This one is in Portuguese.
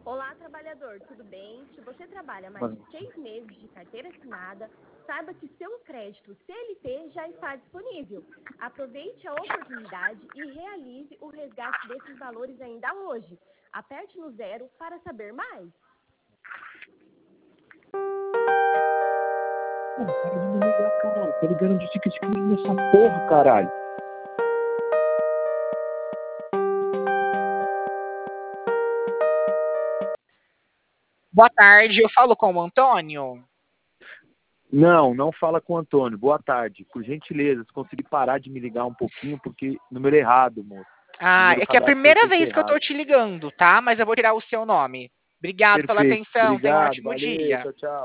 Olá, trabalhador, tudo bem? Se você trabalha mais de 6 meses de carteira assinada, saiba que seu crédito CLT já está disponível. Aproveite a oportunidade e realize o resgate desses valores ainda hoje. Aperte no 0 para saber mais. Mano, para de me ligar, caralho. Tá ligando de ticket nessa porra, caralho. Boa tarde, eu falo com o Antônio. Não fala com o Antônio. Boa tarde. Por gentileza, se conseguir parar de me ligar um pouquinho, porque número errado, moço. Ah, Número é que é a cadastro primeira feito vez que eu tô errado. te ligando, tá? Mas eu vou tirar o seu nome. Obrigado pela Perfeito. atenção, tenha um Obrigado, ótimo valeu, dia. tchau, tchau.